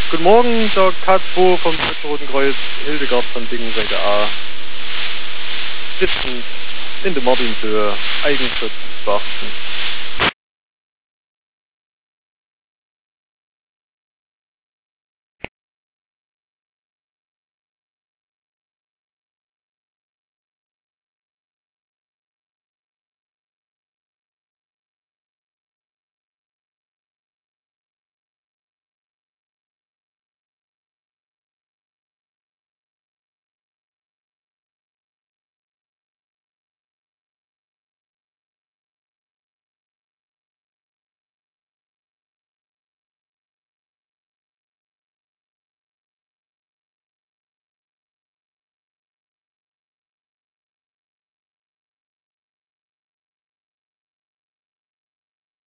Guten Morgen, der K2 vom Deutschen Roten Kreuz, Hildegard von Bingen, Seite A. Sitzend in der Martinshöhe, Eigenschutz beachten.